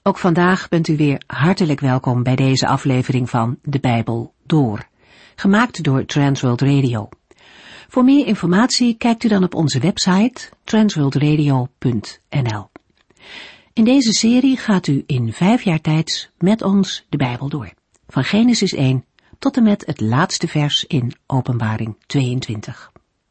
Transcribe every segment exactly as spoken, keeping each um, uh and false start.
Ook vandaag bent u weer hartelijk welkom bij deze aflevering van De Bijbel Door, gemaakt door Transworld Radio. Voor meer informatie kijkt u dan op onze website transworld radio punt n l. In deze serie gaat u in vijf jaar tijd met ons de Bijbel door, van Genesis één tot en met het laatste vers in Openbaring tweeëntwintig.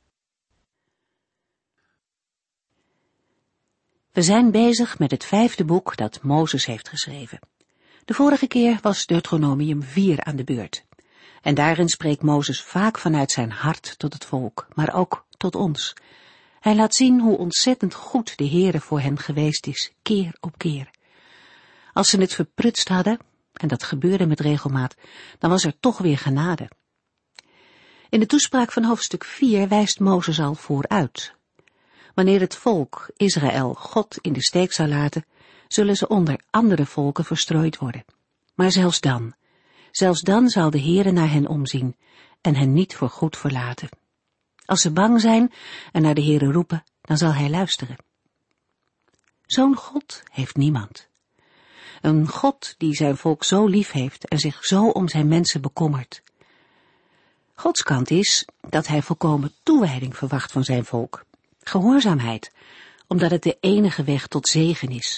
We zijn bezig met het vijfde boek dat Mozes heeft geschreven. De vorige keer was Deuteronomium vier aan de beurt. En daarin spreekt Mozes vaak vanuit zijn hart tot het volk, maar ook tot ons. Hij laat zien hoe ontzettend goed de Heere voor hen geweest is, keer op keer. Als ze het verprutst hadden, en dat gebeurde met regelmaat, dan was er toch weer genade. In de toespraak van hoofdstuk vier wijst Mozes al vooruit. Wanneer het volk, Israël, God in de steek zou laten, zullen ze onder andere volken verstrooid worden. Maar zelfs dan, zelfs dan zal de Heere naar hen omzien en hen niet voor goed verlaten. Als ze bang zijn en naar de Heere roepen, dan zal hij luisteren. Zo'n God heeft niemand. Een God die zijn volk zo lief heeft en zich zo om zijn mensen bekommert. Gods kant is dat hij volkomen toewijding verwacht van zijn volk. Gehoorzaamheid, omdat het de enige weg tot zegen is.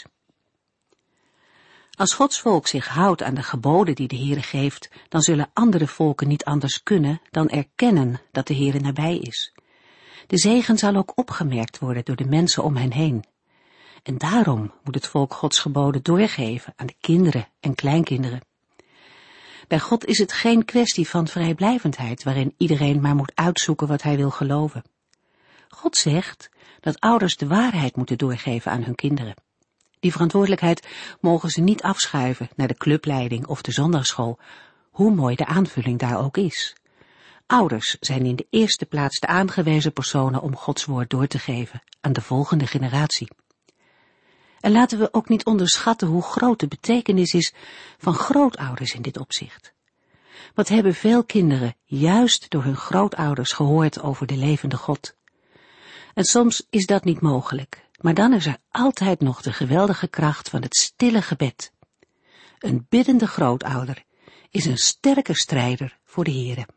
Als Gods volk zich houdt aan de geboden die de Heere geeft, dan zullen andere volken niet anders kunnen dan erkennen dat de Heere nabij is. De zegen zal ook opgemerkt worden door de mensen om hen heen. En daarom moet het volk Gods geboden doorgeven aan de kinderen en kleinkinderen. Bij God is het geen kwestie van vrijblijvendheid, waarin iedereen maar moet uitzoeken wat hij wil geloven. God zegt dat ouders de waarheid moeten doorgeven aan hun kinderen. Die verantwoordelijkheid mogen ze niet afschuiven naar de clubleiding of de zondagsschool, hoe mooi de aanvulling daar ook is. Ouders zijn in de eerste plaats de aangewezen personen om Gods woord door te geven aan de volgende generatie. En laten we ook niet onderschatten hoe groot de betekenis is van grootouders in dit opzicht. Wat hebben veel kinderen juist door hun grootouders gehoord over de levende God. En soms is dat niet mogelijk, maar dan is er altijd nog de geweldige kracht van het stille gebed. Een biddende grootouder is een sterke strijder voor de Heere.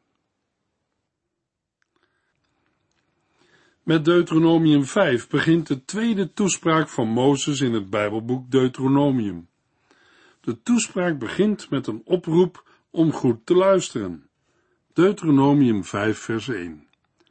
Met Deuteronomium vijf begint de tweede toespraak van Mozes in het Bijbelboek Deuteronomium. De toespraak begint met een oproep om goed te luisteren. Deuteronomium vijf vers één.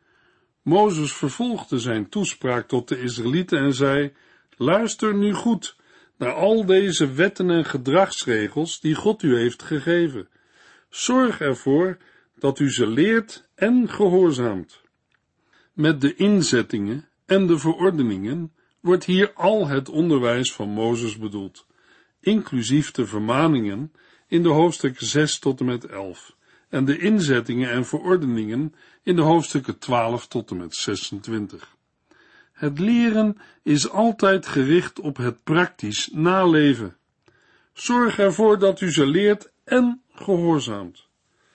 Mozes vervolgde zijn toespraak tot de Israëlieten en zei: luister nu goed naar al deze wetten en gedragsregels die God u heeft gegeven. Zorg ervoor dat u ze leert en gehoorzaamt. Met de inzettingen en de verordeningen wordt hier al het onderwijs van Mozes bedoeld, inclusief de vermaningen in de hoofdstukken zes tot en met elf en de inzettingen en verordeningen in de hoofdstukken twaalf tot en met zesentwintig. Het leren is altijd gericht op het praktisch naleven. Zorg ervoor dat u ze leert en gehoorzaamt.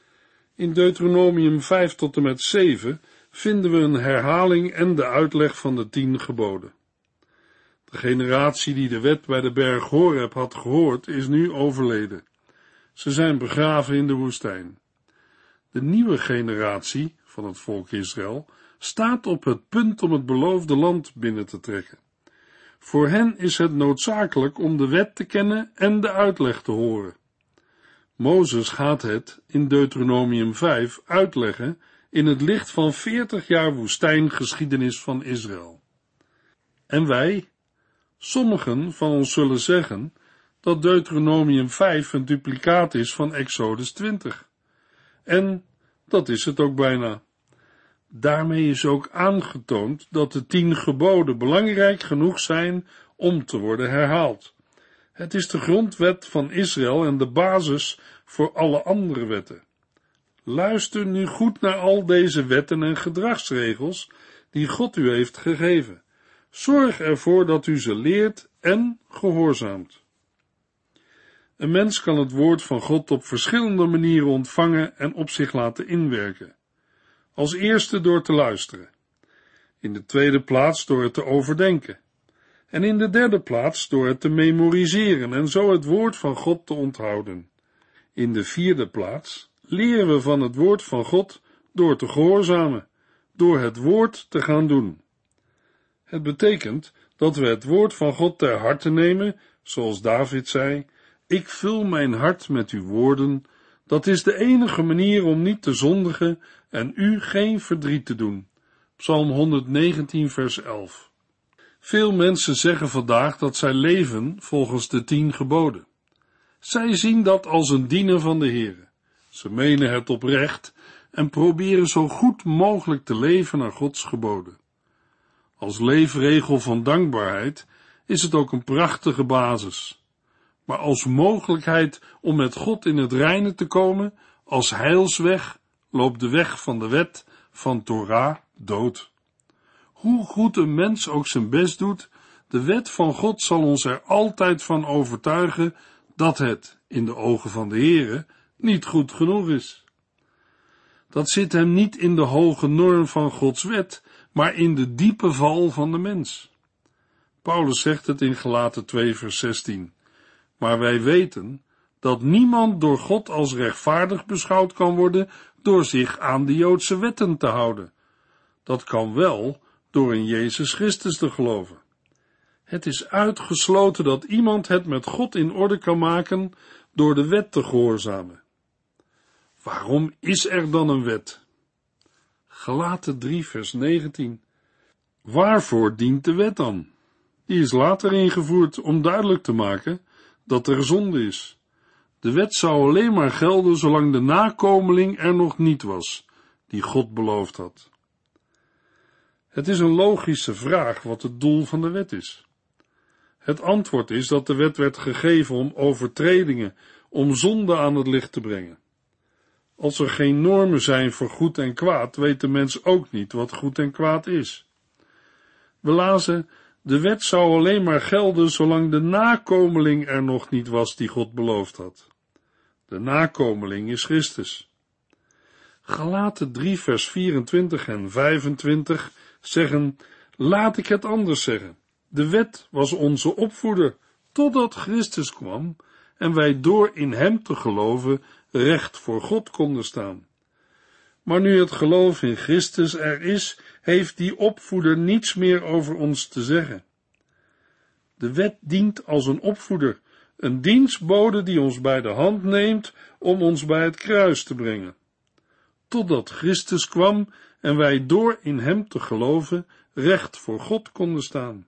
In Deuteronomium vijf tot en met zeven vinden we een herhaling en de uitleg van de tien geboden. De generatie die de wet bij de berg Horeb had gehoord, is nu overleden. Ze zijn begraven in de woestijn. De nieuwe generatie van het volk Israël staat op het punt om het beloofde land binnen te trekken. Voor hen is het noodzakelijk om de wet te kennen en de uitleg te horen. Mozes gaat het in Deuteronomium vijf uitleggen in het licht van veertig jaar woestijngeschiedenis van Israël. En wij, sommigen van ons zullen zeggen dat Deuteronomium vijf een duplicaat is van Exodus twintig. En dat is het ook bijna. Daarmee is ook aangetoond dat de tien geboden belangrijk genoeg zijn om te worden herhaald. Het is de grondwet van Israël en de basis voor alle andere wetten. Luister nu goed naar al deze wetten en gedragsregels die God u heeft gegeven. Zorg ervoor dat u ze leert en gehoorzaamt. Een mens kan het woord van God op verschillende manieren ontvangen en op zich laten inwerken. Als eerste door te luisteren. In de tweede plaats door het te overdenken. En in de derde plaats door het te memoriseren en zo het woord van God te onthouden. In de vierde plaats leren we van het woord van God door te gehoorzamen, door het woord te gaan doen. Het betekent dat we het woord van God ter harte nemen, zoals David zei, ik vul mijn hart met uw woorden. Dat is de enige manier om niet te zondigen en u geen verdriet te doen. Psalm honderdnegentien vers elf. Veel mensen zeggen vandaag dat zij leven volgens de tien geboden. Zij zien dat als een dienen van de Heere. Ze menen het oprecht en proberen zo goed mogelijk te leven naar Gods geboden. Als leefregel van dankbaarheid is het ook een prachtige basis. Maar als mogelijkheid om met God in het reine te komen, als heilsweg, loopt de weg van de wet van Torah dood. Hoe goed een mens ook zijn best doet, de wet van God zal ons er altijd van overtuigen dat het, in de ogen van de Heere, niet goed genoeg is. Dat zit hem niet in de hoge norm van Gods wet, maar in de diepe val van de mens. Paulus zegt het in Galaten twee vers zestien. Maar wij weten dat niemand door God als rechtvaardig beschouwd kan worden door zich aan de Joodse wetten te houden. Dat kan wel door in Jezus Christus te geloven. Het is uitgesloten dat iemand het met God in orde kan maken door de wet te gehoorzamen. Waarom is er dan een wet? Galaten drie vers negentien. Waarvoor dient de wet dan? Die is later ingevoerd om duidelijk te maken dat er zonde is. De wet zou alleen maar gelden zolang de nakomeling er nog niet was, die God beloofd had. Het is een logische vraag wat het doel van de wet is. Het antwoord is dat de wet werd gegeven om overtredingen, om zonde aan het licht te brengen. Als er geen normen zijn voor goed en kwaad, weet de mens ook niet wat goed en kwaad is. We lazen, de wet zou alleen maar gelden zolang de nakomeling er nog niet was die God beloofd had. De nakomeling is Christus. Galaten drie vers vierentwintig en vijfentwintig zeggen, laat ik het anders zeggen. De wet was onze opvoeder, totdat Christus kwam en wij door in hem te geloven recht voor God konden staan. Maar nu het geloof in Christus er is, heeft die opvoeder niets meer over ons te zeggen. De wet dient als een opvoeder, een dienstbode die ons bij de hand neemt om ons bij het kruis te brengen. Totdat Christus kwam en wij door in hem te geloven recht voor God konden staan.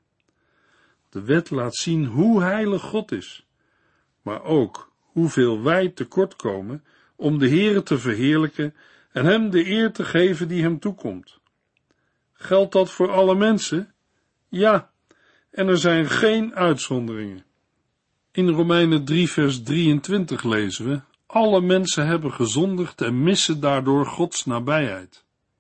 De wet laat zien hoe heilig God is, maar ook hoeveel wij tekortkomen om de Heere te verheerlijken en hem de eer te geven die hem toekomt. Geldt dat voor alle mensen? Ja, en er zijn geen uitzonderingen. In Romeinen drie vers drieëntwintig lezen we, alle mensen hebben gezondigd en missen daardoor Gods nabijheid.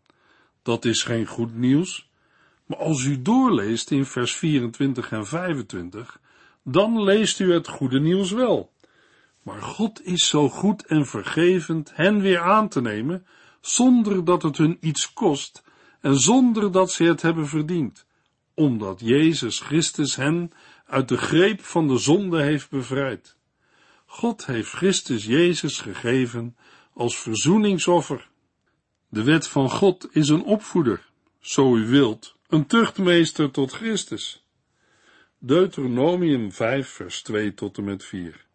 Dat is geen goed nieuws, maar als u doorleest in vers vierentwintig en vijfentwintig, dan leest u het goede nieuws wel. Maar God is zo goed en vergevend hen weer aan te nemen, zonder dat het hun iets kost en zonder dat ze het hebben verdiend, omdat Jezus Christus hen uit de greep van de zonde heeft bevrijd. God heeft Christus Jezus gegeven als verzoeningsoffer. De wet van God is een opvoeder, zo u wilt, een tuchtmeester tot Christus. Deuteronomium vijf vers twee tot en met vier.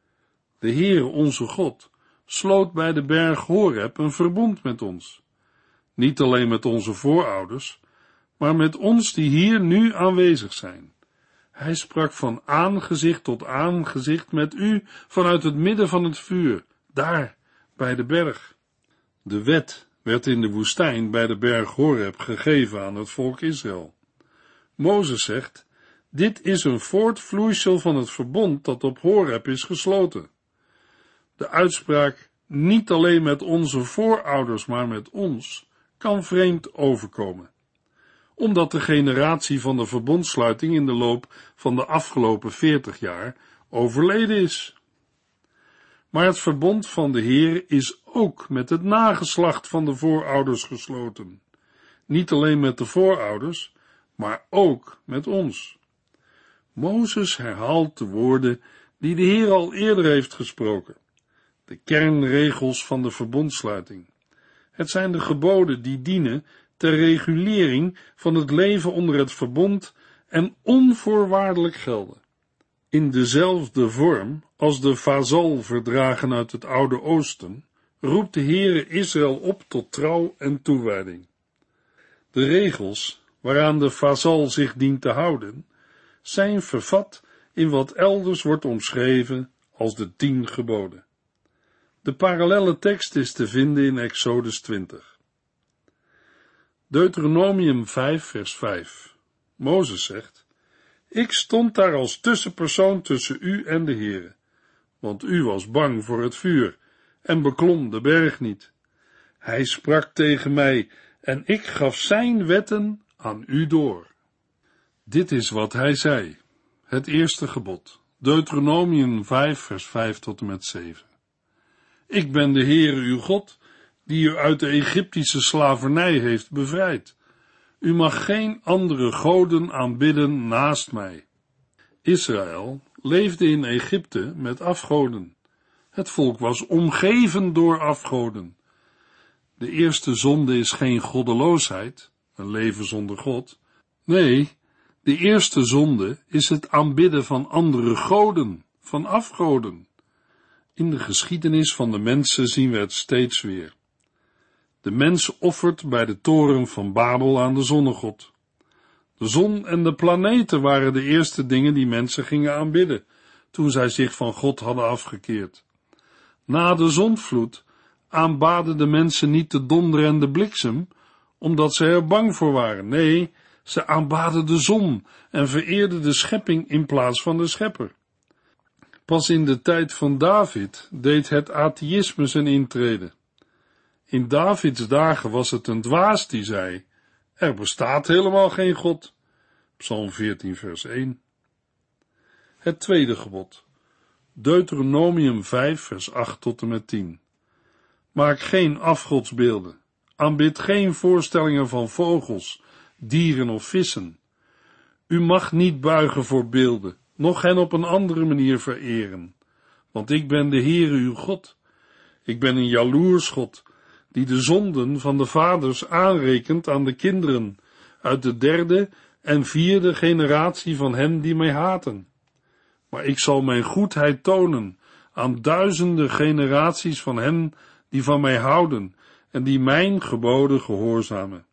De Heere onze God sloot bij de berg Horeb een verbond met ons. Niet alleen met onze voorouders, maar met ons die hier nu aanwezig zijn. Hij sprak van aangezicht tot aangezicht met u vanuit het midden van het vuur, daar, bij de berg. De wet werd in de woestijn bij de berg Horeb gegeven aan het volk Israël. Mozes zegt, dit is een voortvloeisel van het verbond dat op Horeb is gesloten. De uitspraak, niet alleen met onze voorouders, maar met ons, kan vreemd overkomen, omdat de generatie van de verbondsluiting in de loop van de afgelopen veertig jaar overleden is. Maar het verbond van de Heer is ook met het nageslacht van de voorouders gesloten. Niet alleen met de voorouders, maar ook met ons. Mozes herhaalt de woorden die de Heer al eerder heeft gesproken, de kernregels van de verbondsluiting. Het zijn de geboden die dienen ter regulering van het leven onder het verbond en onvoorwaardelijk gelden. In dezelfde vorm als de vazalverdragen uit het Oude Oosten roept de Heere Israël op tot trouw en toewijding. De regels waaraan de vazal zich dient te houden, zijn vervat in wat elders wordt omschreven als de tien geboden. De parallelle tekst is te vinden in Exodus twintig. Deuteronomium vijf vers vijf. Mozes zegt: Ik stond daar als tussenpersoon tussen u en de Heere, want u was bang voor het vuur en beklom de berg niet. Hij sprak tegen mij en ik gaf zijn wetten aan u door. Dit is wat hij zei, het eerste gebod, Deuteronomium vijf vers vijf tot en met zeven. Ik ben de Heere uw God, die u uit de Egyptische slavernij heeft bevrijd. U mag geen andere goden aanbidden naast mij. Israël leefde in Egypte met afgoden. Het volk was omgeven door afgoden. De eerste zonde is geen goddeloosheid, een leven zonder God. Nee, de eerste zonde is het aanbidden van andere goden, van afgoden. In de geschiedenis van de mensen zien we het steeds weer. De mens offert bij de toren van Babel aan de zonnegod. De zon en de planeten waren de eerste dingen die mensen gingen aanbidden, toen zij zich van God hadden afgekeerd. Na de zondvloed aanbaden de mensen niet de donder en de bliksem, omdat ze er bang voor waren. Nee, ze aanbaden de zon en vereerden de schepping in plaats van de schepper. Pas in de tijd van David deed het atheïsme zijn intrede. In Davids dagen was het een dwaas die zei: er bestaat helemaal geen God. Psalm veertien vers één. Het tweede gebod, Deuteronomium vijf vers acht tot en met tien. Maak geen afgodsbeelden, aanbid geen voorstellingen van vogels, dieren of vissen. U mag niet buigen voor beelden, noch hen op een andere manier vereren, want ik ben de Heere uw God. Ik ben een jaloers God, die de zonden van de vaders aanrekent aan de kinderen, uit de derde en vierde generatie van hen die mij haten. Maar ik zal mijn goedheid tonen aan duizenden generaties van hen die van mij houden en die mijn geboden gehoorzamen.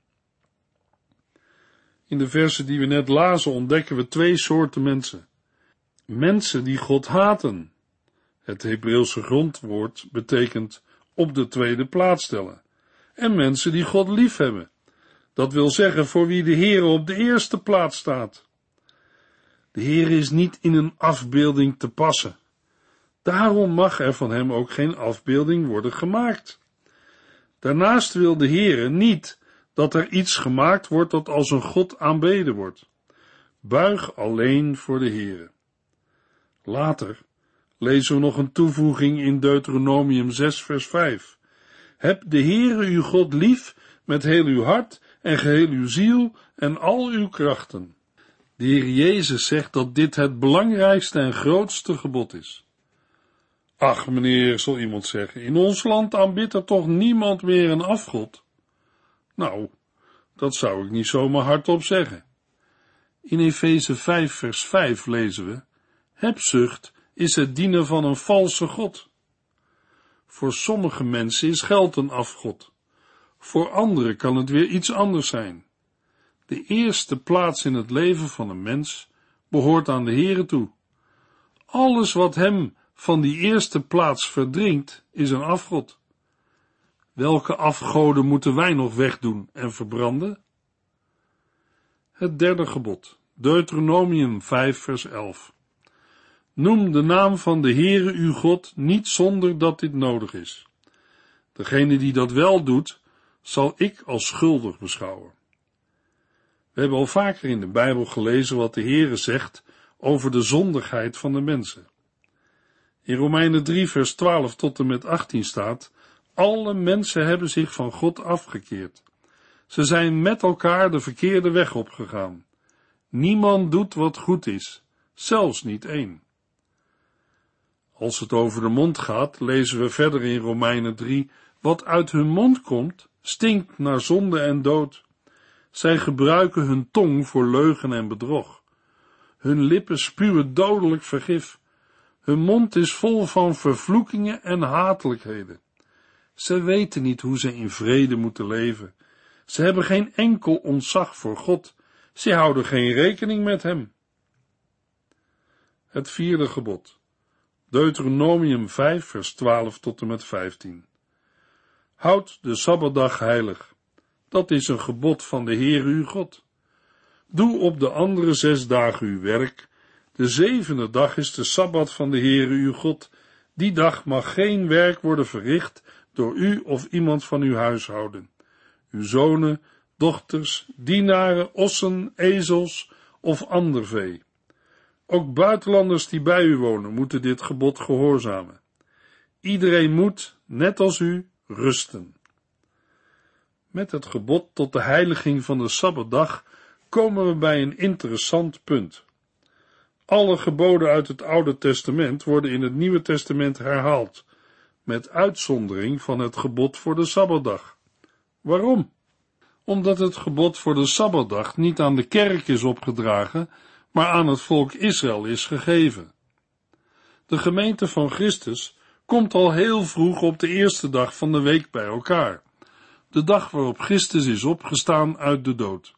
In de versen die we net lazen ontdekken we twee soorten mensen. Mensen die God haten. Het Hebreeuwse grondwoord betekent op de tweede plaats stellen. En mensen die God liefhebben. Dat wil zeggen voor wie de Heere op de eerste plaats staat. De Heere is niet in een afbeelding te passen. Daarom mag er van hem ook geen afbeelding worden gemaakt. Daarnaast wil de Heere niet dat er iets gemaakt wordt dat als een God aanbeden wordt. Buig alleen voor de Heere. Later lezen we nog een toevoeging in Deuteronomium zes vers vijf. Heb de Heere uw God lief met heel uw hart en geheel uw ziel en al uw krachten. De Heer Jezus zegt dat dit het belangrijkste en grootste gebod is. Ach, meneer, zal iemand zeggen, in ons land aanbidt er toch niemand meer een afgod? Nou, dat zou ik niet zomaar hardop zeggen. In Efeze vijf vers vijf lezen we: hebzucht is het dienen van een valse god. Voor sommige mensen is geld een afgod. Voor anderen kan het weer iets anders zijn. De eerste plaats in het leven van een mens behoort aan de Heere toe. Alles wat hem van die eerste plaats verdringt, is een afgod. Welke afgoden moeten wij nog wegdoen en verbranden? Het derde gebod, Deuteronomium vijf vers elf. Noem de naam van de Heere uw God niet zonder dat dit nodig is. Degene die dat wel doet, zal ik als schuldig beschouwen. We hebben al vaker in de Bijbel gelezen wat de Heere zegt over de zondigheid van de mensen. In Romeinen drie vers twaalf tot en met achttien staat: alle mensen hebben zich van God afgekeerd. Ze zijn met elkaar de verkeerde weg opgegaan. Niemand doet wat goed is. zelfs niet één. Als het over de mond gaat, lezen we verder in Romeinen drie, wat uit hun mond komt, stinkt naar zonde en dood. Zij gebruiken hun tong voor leugen en bedrog. Hun lippen spuwen dodelijk vergif. Hun mond is vol van vervloekingen en hatelijkheden. Ze weten niet hoe ze in vrede moeten leven. Ze hebben geen enkel ontzag voor God. Ze houden geen rekening met hem. Het vierde gebod. Deuteronomium vijf, vers twaalf tot en met vijftien. Houd de Sabbatdag heilig. Dat is een gebod van de Heere uw God. Doe op de andere zes dagen uw werk. De zevende dag is de Sabbat van de Heere uw God. Die dag mag geen werk worden verricht door u of iemand van uw huishouden. Uw zonen, dochters, dienaren, ossen, ezels of ander vee. Ook buitenlanders die bij u wonen moeten dit gebod gehoorzamen. Iedereen moet, net als u, rusten. Met het gebod tot de heiliging van de Sabbatdag komen we bij een interessant punt. Alle geboden uit het Oude Testament worden in het Nieuwe Testament herhaald, met uitzondering van het gebod voor de Sabbatdag. Waarom? Omdat het gebod voor de Sabbatdag niet aan de kerk is opgedragen, maar aan het volk Israël is gegeven. De gemeente van Christus komt al heel vroeg op de eerste dag van de week bij elkaar, de dag waarop Christus is opgestaan uit de dood.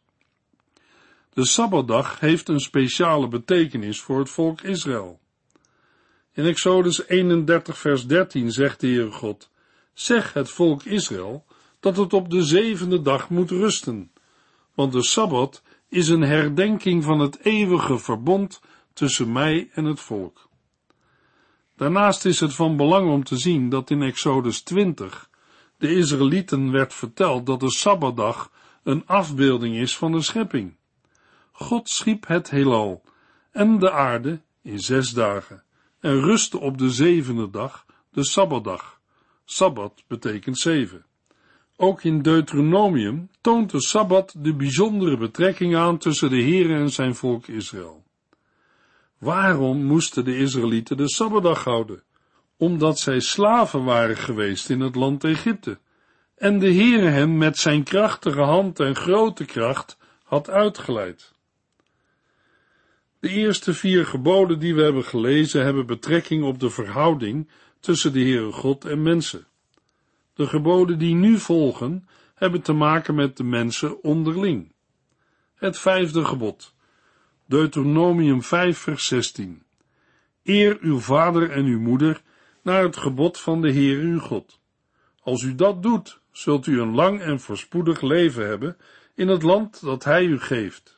De Sabbatdag heeft een speciale betekenis voor het volk Israël. In Exodus eenendertig vers dertien zegt de Heere God, zeg het volk Israël dat het op de zevende dag moet rusten, want de Sabbat is een herdenking van het eeuwige verbond tussen mij en het volk. Daarnaast is het van belang om te zien dat in Exodus twintig de Israëlieten werd verteld dat de Sabbatdag een afbeelding is van de schepping. God schiep het heelal en de aarde in zes dagen en rustte op de zevende dag, de Sabbatdag. Sabbat betekent zeven. Ook in Deuteronomium toont de Sabbat de bijzondere betrekking aan tussen de Heere en zijn volk Israël. Waarom moesten de Israëlieten de Sabbatdag houden? Omdat zij slaven waren geweest in het land Egypte en de Heere hen met zijn krachtige hand en grote kracht had uitgeleid. De eerste vier geboden die we hebben gelezen hebben betrekking op de verhouding tussen de Heere God en mensen. De geboden die nu volgen hebben te maken met de mensen onderling. Het vijfde gebod, Deuteronomium vijf vers zestien. Eer uw vader en uw moeder naar het gebod van de Heere uw God. Als u dat doet, zult u een lang en voorspoedig leven hebben in het land dat hij u geeft.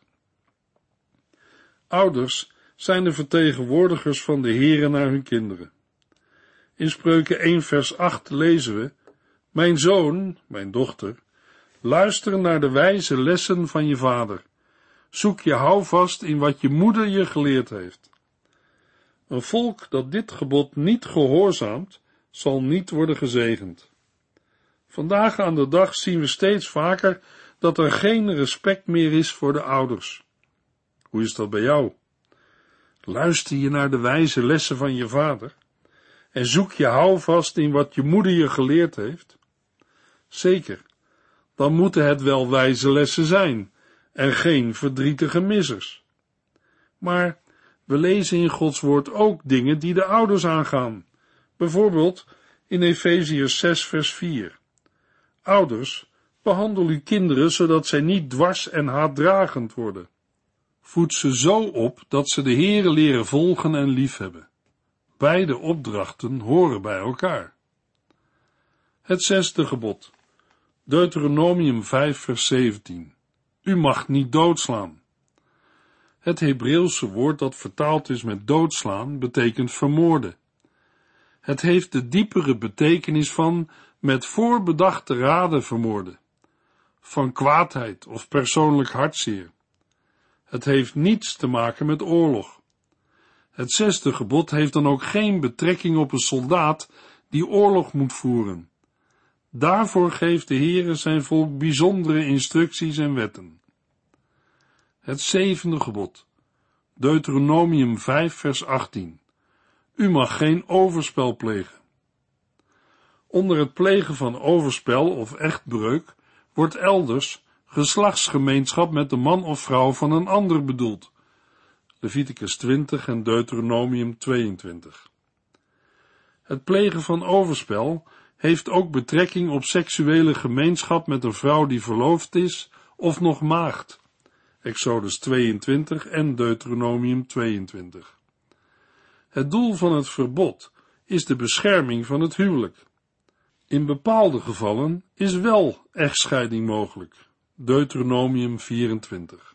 Ouders zijn de vertegenwoordigers van de Heere naar hun kinderen. In Spreuken één vers acht lezen we, mijn zoon, mijn dochter, luister naar de wijze lessen van je vader. Zoek je houvast in wat je moeder je geleerd heeft. Een volk dat dit gebod niet gehoorzaamt, zal niet worden gezegend. Vandaag aan de dag zien we steeds vaker dat er geen respect meer is voor de ouders. Hoe is dat bij jou? Luister je naar de wijze lessen van je vader? En zoek je houvast in wat je moeder je geleerd heeft? Zeker, dan moeten het wel wijze lessen zijn en geen verdrietige missers. Maar we lezen in Gods woord ook dingen die de ouders aangaan. Bijvoorbeeld in Efeziërs zes vers vier. Ouders, behandel uw kinderen zodat zij niet dwars en haatdragend worden. Voed ze zo op dat ze de Heere leren volgen en liefhebben. Beide opdrachten horen bij elkaar. Het zesde gebod, Deuteronomium vijf vers zeventien. U mag niet doodslaan. Het Hebreeuwse woord dat vertaald is met doodslaan betekent vermoorden. Het heeft de diepere betekenis van met voorbedachte raden vermoorden, van kwaadheid of persoonlijk hartzeer. Het heeft niets te maken met oorlog. Het zesde gebod heeft dan ook geen betrekking op een soldaat die oorlog moet voeren. Daarvoor geeft de Heere zijn volk bijzondere instructies en wetten. Het zevende gebod, Deuteronomium vijf vers achttien. U mag geen overspel plegen. Onder het plegen van overspel of echtbreuk wordt elders geslachtsgemeenschap met de man of vrouw van een ander bedoeld. Leviticus twintig en Deuteronomium tweeëntwintig. Het plegen van overspel heeft ook betrekking op seksuele gemeenschap met een vrouw die verloofd is of nog maagd. Exodus tweeëntwintig en Deuteronomium tweeëntwintig. Het doel van het verbod is de bescherming van het huwelijk. In bepaalde gevallen is wel echtscheiding mogelijk. Deuteronomium vierentwintig.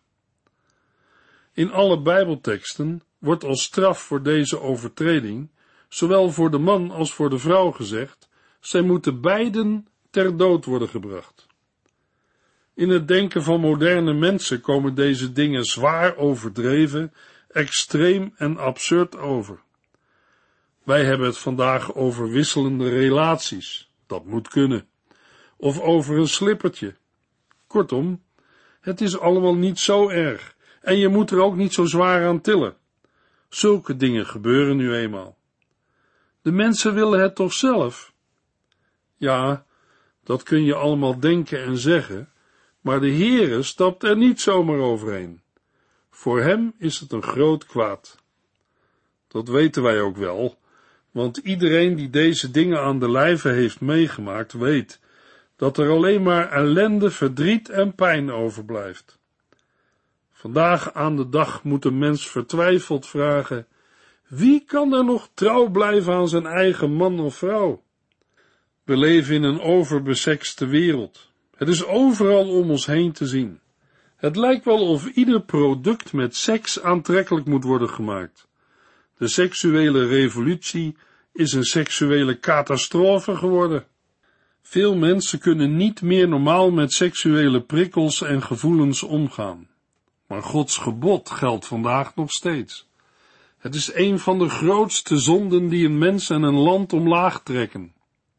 In alle Bijbelteksten wordt als straf voor deze overtreding, zowel voor de man als voor de vrouw gezegd, zij moeten beiden ter dood worden gebracht. In het denken van moderne mensen komen deze dingen zwaar overdreven, extreem en absurd over. Wij hebben het vandaag over wisselende relaties, dat moet kunnen, of over een slippertje. Kortom, het is allemaal niet zo erg, en je moet er ook niet zo zwaar aan tillen. Zulke dingen gebeuren nu eenmaal. De mensen willen het toch zelf? Ja, dat kun je allemaal denken en zeggen, maar de Heere stapt er niet zomaar overheen. Voor hem is het een groot kwaad. Dat weten wij ook wel, want iedereen die deze dingen aan de lijve heeft meegemaakt, weet dat er alleen maar ellende, verdriet en pijn overblijft. Vandaag aan de dag moet een mens vertwijfeld vragen, wie kan er nog trouw blijven aan zijn eigen man of vrouw? We leven in een overbesekste wereld. Het is overal om ons heen te zien. Het lijkt wel of ieder product met seks aantrekkelijk moet worden gemaakt. De seksuele revolutie is een seksuele catastrofe geworden. Veel mensen kunnen niet meer normaal met seksuele prikkels en gevoelens omgaan. Maar Gods gebod geldt vandaag nog steeds. Het is een van de grootste zonden die een mens en een land omlaag trekken.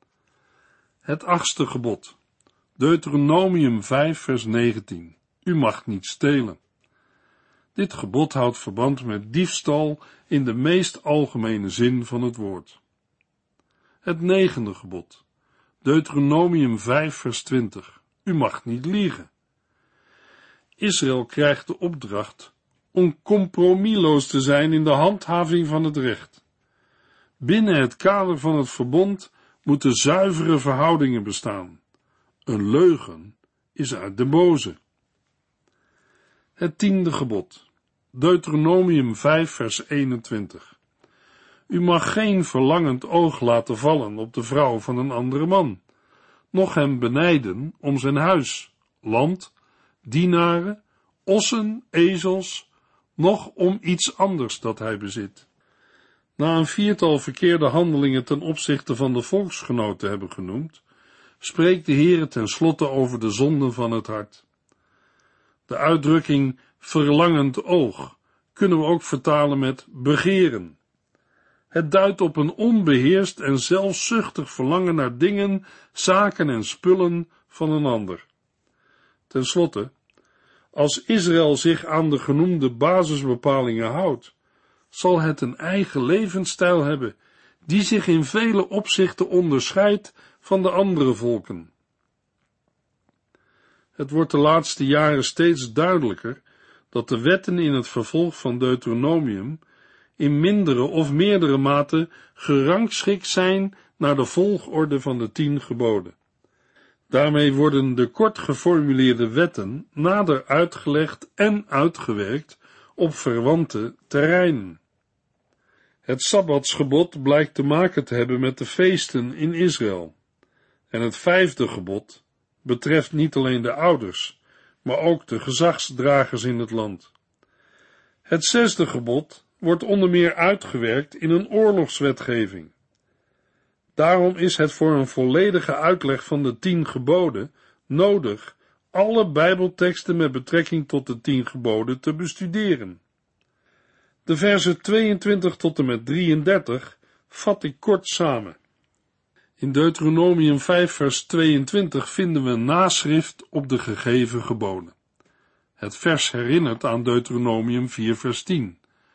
Het achtste gebod. Deuteronomium vijf vers negentien. U mag niet stelen. Dit gebod houdt verband met diefstal in de meest algemene zin van het woord. Het negende gebod. Deuteronomium vijf vers twintig. U mag niet liegen. Israël krijgt de opdracht om compromisloos te zijn in de handhaving van het recht. Binnen het kader van het verbond moeten zuivere verhoudingen bestaan. Een leugen is uit de boze. Het tiende gebod. Deuteronomium vijf vers eenentwintig. U mag geen verlangend oog laten vallen op de vrouw van een andere man, noch hem benijden om zijn huis, land, dienaren, ossen, ezels, noch om iets anders dat hij bezit. Na een viertal verkeerde handelingen ten opzichte van de volksgenoten te hebben genoemd, spreekt de Heere ten slotte over de zonden van het hart. De uitdrukking verlangend oog kunnen we ook vertalen met begeren. Het duidt op een onbeheerst en zelfzuchtig verlangen naar dingen, zaken en spullen van een ander. Ten slotte, als Israël zich aan de genoemde basisbepalingen houdt, zal het een eigen levensstijl hebben, die zich in vele opzichten onderscheidt van de andere volken. Het wordt de laatste jaren steeds duidelijker dat de wetten in het vervolg van Deuteronomium in mindere of meerdere mate gerangschikt zijn naar de volgorde van de tien geboden. Daarmee worden de kort geformuleerde wetten nader uitgelegd en uitgewerkt op verwante terreinen. Het sabbatsgebod blijkt te maken te hebben met de feesten in Israël. En het vijfde gebod betreft niet alleen de ouders, maar ook de gezagsdragers in het land. Het zesde gebod wordt onder meer uitgewerkt in een oorlogswetgeving. Daarom is het voor een volledige uitleg van de tien geboden nodig alle Bijbelteksten met betrekking tot de tien geboden te bestuderen. De versen tweeëntwintig tot en met drieëndertig vat ik kort samen. In Deuteronomium vijf vers tweeëntwintig vinden we een naschrift op de gegeven geboden. Het vers herinnert aan Deuteronomium vier vers tien.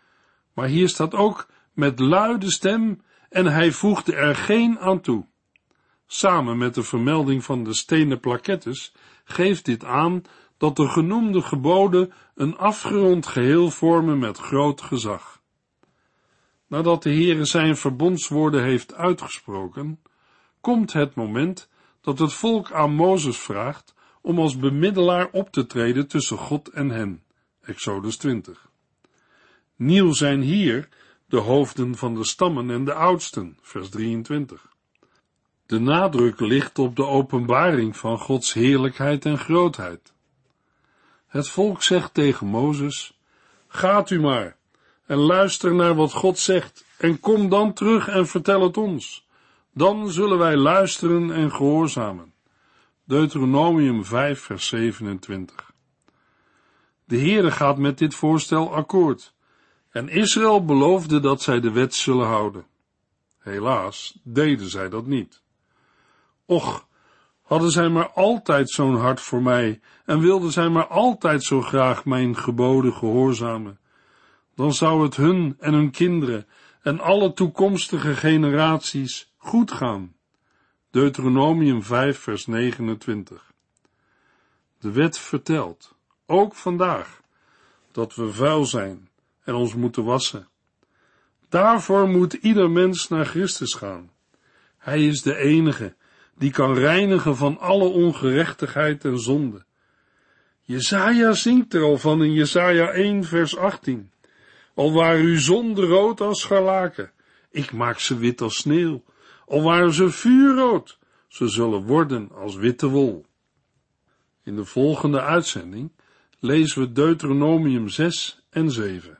Maar hier staat ook met luide stem en hij voegde er geen aan toe. Samen met de vermelding van de stenen plakettes geeft dit aan dat de genoemde geboden een afgerond geheel vormen met groot gezag. Nadat de Heere zijn verbondswoorden heeft uitgesproken, komt het moment dat het volk aan Mozes vraagt om als bemiddelaar op te treden tussen God en hen. Exodus twintig. Nieuw zijn hier de hoofden van de stammen en de oudsten, vers drieëntwintig. De nadruk ligt op de openbaring van Gods heerlijkheid en grootheid. Het volk zegt tegen Mozes: gaat u maar en luister naar wat God zegt en kom dan terug en vertel het ons. Dan zullen wij luisteren en gehoorzamen. Deuteronomium vijf, vers zevenentwintig. De Heere gaat met dit voorstel akkoord en Israël beloofde dat zij de wet zullen houden. Helaas deden zij dat niet. Och, hadden zij maar altijd zo'n hart voor mij en wilden zij maar altijd zo graag mijn geboden gehoorzamen, dan zou het hun en hun kinderen en alle toekomstige generaties goed gaan. Deuteronomium vijf, vers negenentwintig. De wet vertelt, ook vandaag, dat we vuil zijn en ons moeten wassen. Daarvoor moet ieder mens naar Christus gaan. Hij is de enige die kan reinigen van alle ongerechtigheid en zonde. Jesaja zingt er al van in Jesaja één, vers achttien. Al waren uw zonden rood als scharlaken, ik maak ze wit als sneeuw. Al waren ze vuurrood, ze zullen worden als witte wol. In de volgende uitzending lezen we Deuteronomium zes en zeven.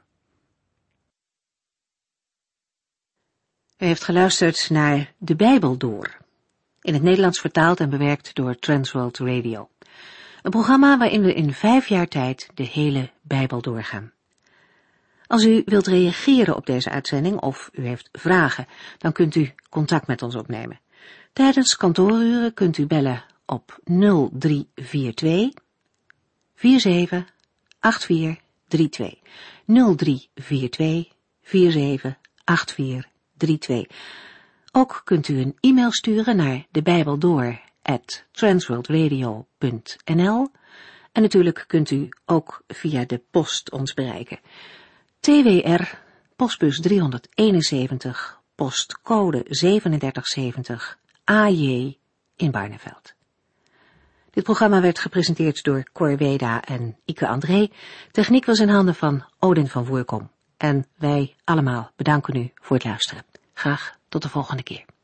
U heeft geluisterd naar De Bijbel Door, in het Nederlands vertaald en bewerkt door Transworld Radio. Een programma waarin we in vijf jaar tijd de hele Bijbel doorgaan. Als u wilt reageren op deze uitzending of u heeft vragen, dan kunt u contact met ons opnemen. Tijdens kantooruren kunt u bellen op nul drie vier twee, vier zeven acht vier drie twee. nul drie vier twee, vier zeven acht vier drie twee. Ook kunt u een e-mail sturen naar debijbeldoor at transworldradio punt n l en natuurlijk kunt u ook via de post ons bereiken. T W R, postbus driehonderdeenenzeventig, postcode zevenendertig zeventig, A J in Barneveld. Dit programma werd gepresenteerd door Cor Weda en Ike André. Techniek was in handen van Odin van Woerkom. En wij allemaal bedanken u voor het luisteren. Graag tot de volgende keer.